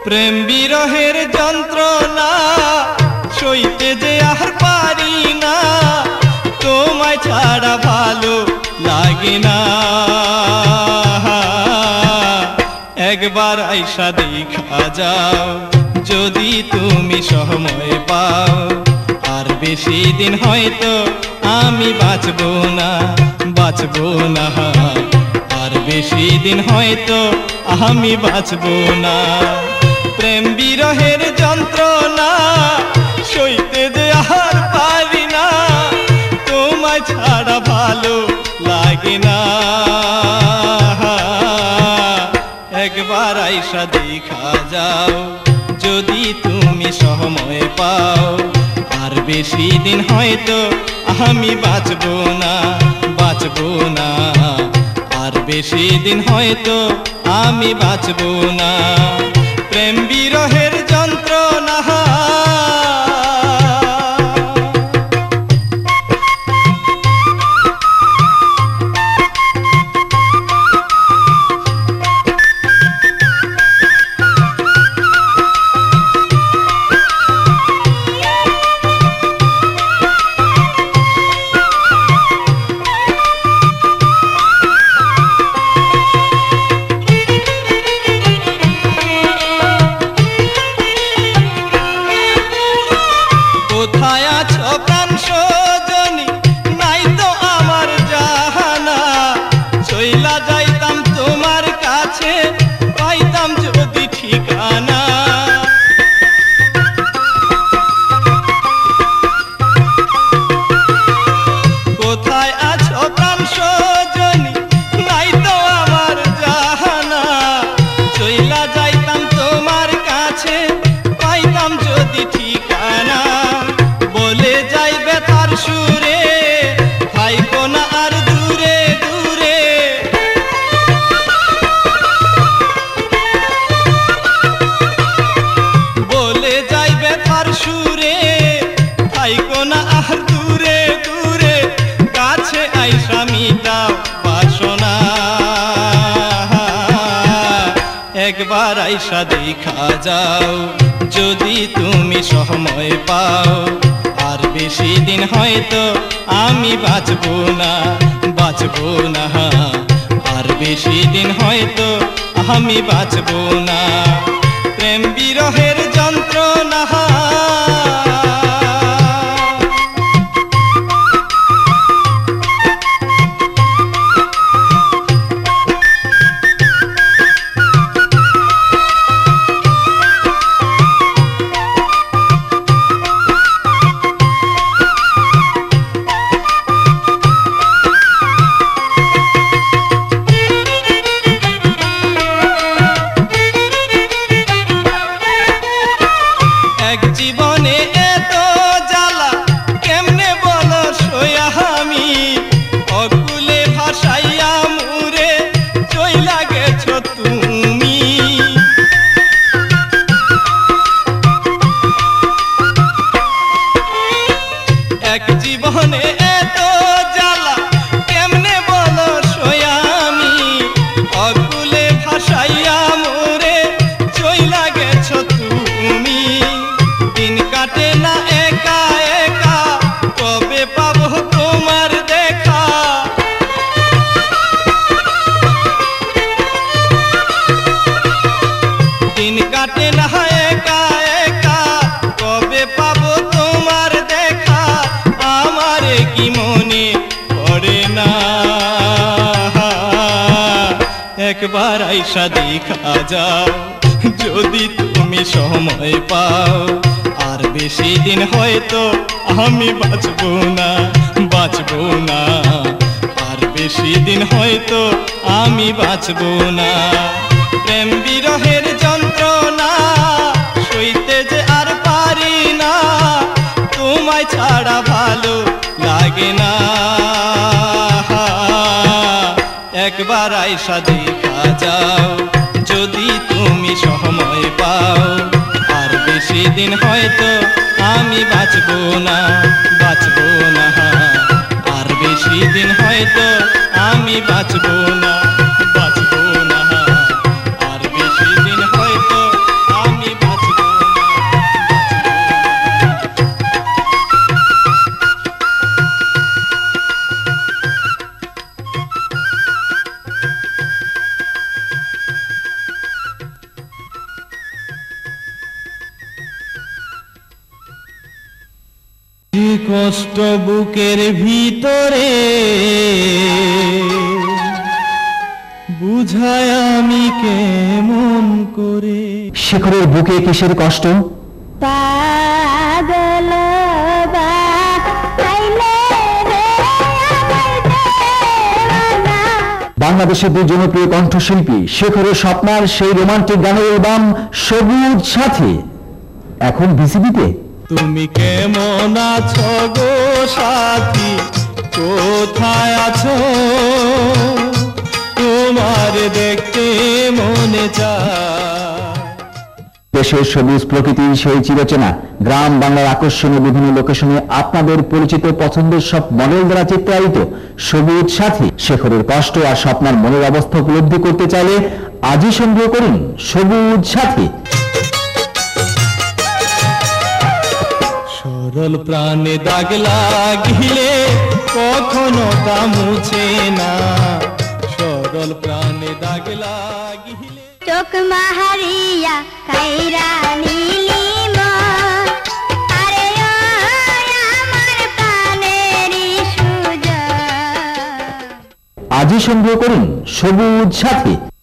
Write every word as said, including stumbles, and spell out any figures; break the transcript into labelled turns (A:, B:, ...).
A: প্রেম বিরহের যন্ত্রণা সইতে যে আর পারি না, তোমায় ছাড়া ভালো লাগে না। একবার আইসা দেখা যাও যদি তুমি সময় পাও, আর বেশি দিন হয়তো আমি বাঁচবো না, বাঁচবো না, আর বেশি দিন হয়তো আমি বাঁচবো না। প্রেম বিরহের যন্ত্রণা সইতে যে আর পারি না, তোমায় ছাড়া ভালো লাগে না। একবার আইসা দেখা যাও যদি তুমি সময় পাও, আর বেশি দিন হয়তো আমি বাঁচবো না, বাঁচবো না, আর বেশি দিন হয়তো আমি বাঁচবো না। প্রেম বিরহের যন্ত্রণা কোথায় আছো প্রাণ সজনী, নাই তো আমার জাহানা, চইলা যাইতাম তোমার কাছে, পাইতাম যদি ঠিকানা। কোথায় আছো প্রাণ সজনী, নাই তো আমার জাহানা, চইলা যাইতাম তোমার কাছে, পাইতাম যদি ঠিকানা। বলে যাইবে তার সুরে, থাইকো না আর দূরে দূরে, বলে যাইবে তার সুরে, থাইকো না আর দূরে দূরে, কাছে আইসা মিটাও বাসনা। একবার আইসা দেখা যাও যদি তুমি সময় পাও, আর বেশি দিন হয়তো আমি বাঁচবো না, বাঁচবো না, আর বেশি দিন হয়তো আমি বাঁচবো না। প্রেম বিরহের যন্ত্রণা এক জীবনে এত জ্বালা কেমনে বলো সইয়া আমি, অকুলে ভাসাইয়া মুরে চইলা গেছো তুমি। এক জীবনে এত জ্বালা কেমনে বলো সইয়া আমি, অকুলে ভাসাইয়া মুরে চইলা গেছো তুমি। দিন কাটে না একা একা, কবে পাবো তোমার দেখা, দিন কাটে না একা একা, কবে পাবো তোমার দেখা, আমারে কি মনে পড়ে না। একবার আইসা দেখা যাও যদি তুমি সময় পাও, আর বেশি দিন হয়তো আমি বাঁচবো না, বাঁচবো না, আর বেশি দিন হয়তো আমি বাঁচবো না। প্রেম বিরহের যন্ত্রণা সইতে যে আর পারি না, তোমায় ছাড়া ভালো লাগে না। একবার আইসা দেখা যাও যদি তুমি সময় পাও, আর বেশি দিন হয়তো আমি বাঁচবো না, বাঁচবো না, আর বেশি দিন হয়তো আমি বাঁচবো না, বাঁচবো না, আর বেশি দিন হয়তো আমি কষ্ট বুকের ভিতরে বুঝায় আমি কেমন করে।
B: শেখরের বুকে কিসের কষ্ট?
C: পাগল বানাইলে রে আমার দেওয়ানা।
B: বাংলাদেশের দুই জনপ্রিয় কণ্ঠশিল্পী শেখরের স্বপ্নার সেই রোমান্টিক গানের অ্যালবাম সবুজ সাথী এখন বিসিবিতে।
A: তুমি কেমন আছো গো সাথী, কোথায় আছো, তোমার দেখতে মনে চায়।
B: দেশের সবুজ প্রকৃতির সেই চিরচেনা গ্রাম বাংলার আকর্ষণীয় বিভিন্ন লোকেশনে আপনাদের পরিচিত পছন্দের সব মডেল দ্বারা চিত্রায়িত সবুজ সাথী শেখরের কষ্ট আর স্বপ্নার মনের অবস্থা উপলব্ধি করতে চাইলে আজই সংগ্রহ করুন সবুজ সাথী।
A: সরল প্রাণে দাগ লাগিলে কখনো তা মুছে না, সরল প্রাণে দাগ লাগিলে।
C: চোখ মাহারিয়া কাইরা নীলি মন, আরে ও আমার প্রাণেরই সুজন।
B: আজই সংগ্রহ করুন সবুজ সাথী।